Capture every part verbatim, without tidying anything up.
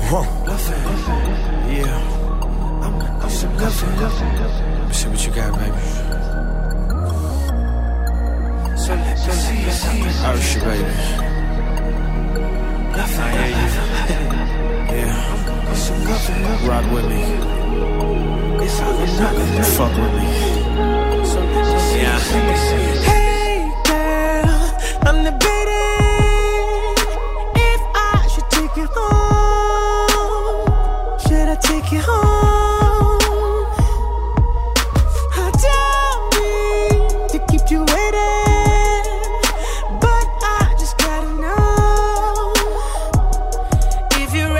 Huh. Yeah. I'm some nothing. Let me see what you got, baby. Ursha, baby. I hear you. Yeah. Rock with me. Fuck with me. Yeah. Hey girl, I'm debating if I should take you home. Should I take you home? I don't mean to keep you waiting, but I just gotta know if you're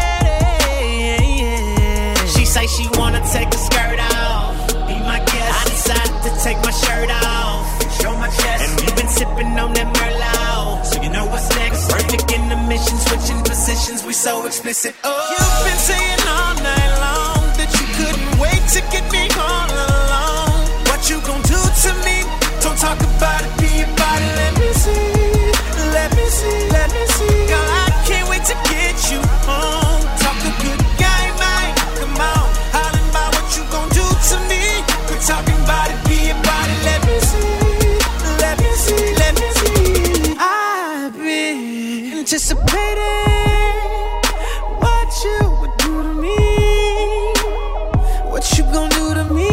ready. She say she wanna take a skirt off. Be my guest. I decided to take my shirt off, show my chest, and we've been sipping on that Merlot. So you know what's next? Perfect in the mission, switching positions. We so explicit. Oh, you've been saying all night long that you couldn't wait to get me all alone. What you gon' do to me? Don't talk about it, be about it. Let me see, let me see, let me see. Girl, I can't wait to get you home. Talk a good game, man. Come on, hollering about what you gon' do to me. Quit talking about it, be about it. Let me see, let me see, let me see. I've been anticipating what you would do to me. What you gon' do to me?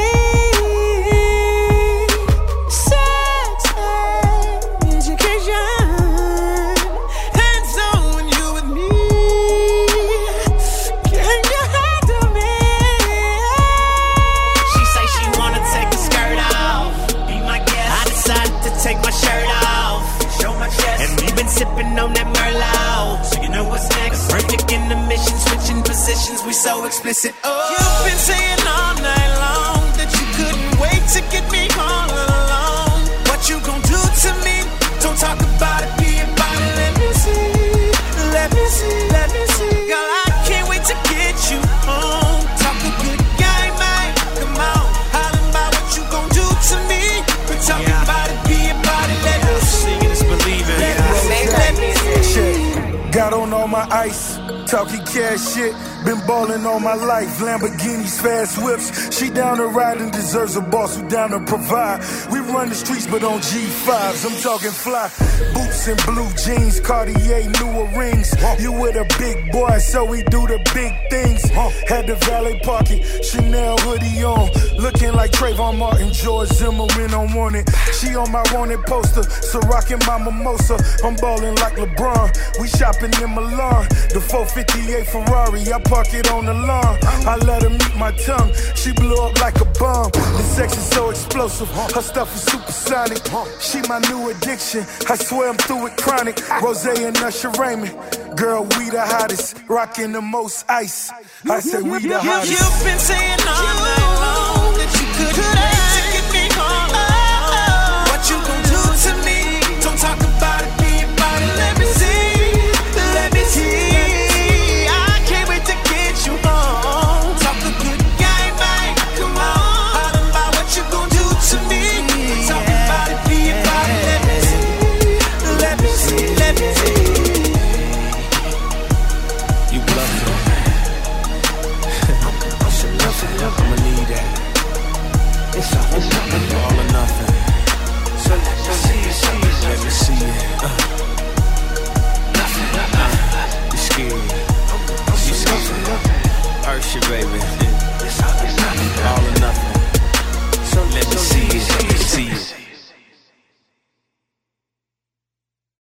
Sex, education, hands on when you with me. Can you handle me? She say she wanna take a skirt off. Be my guest. I decided to take my shirt off, show my chest, and we've been sipping on that Merlot. So you know what's next? Perfect in the mission, switching positions. We so explicit. Oh, you've been saying all night long that you couldn't wait to get me all alone. What you gon' do to me? Don't talk about it, be about it. Let me see, let me see, let me see. Girl, I can't wait to get you home. Talk a good game, man. Come on, hollering about what you gon' do to me. Quit talking Yeah. about it, be about it. Let me see, Seeing is believing. let me see, let me see. Shit. Got on all my ice, talking cash shit. Been ballin' all my life, Lamborghinis, fast whips. She down to ride and deserves a boss who down to provide. We run the streets, but on G fives. I'm talking fly, boots and blue jeans, Cartier, newer rings. You with a big boy, so we do the big things. Had the valet parking, Chanel hoodie on, looking like Trayvon Martin, George Zimmerman on wanted. She on my wanted poster, so rockin' my mimosa. I'm ballin' like LeBron. We shopping in Milan, the four fifty-eight Ferrari. I park it on the lawn. I let her meet my tongue. She blew up like a bomb. The sex is so explosive. Her stuff is supersonic. She my new addiction. I swear I'm through with chronic. Rose and Usher Raymond. Girl, we the hottest. Rocking the most ice. I say we the hottest. You've been saying all night long that you couldn't wait to get me home. What you gon' do to me? Don't talk about it, be about it. Let me see, let me see. I can't wait to get you home. Talk a good game, man. Come on, hollering about what you gon' do to me. Talk about it, be about it. Let me see, let me see, let me see. You bluffing. I'ma need that. It's all, it's all or nothing. So let me see it, see it, let me see it. Uh. Nothing, uh. You scared? You scared? Ursha, baby.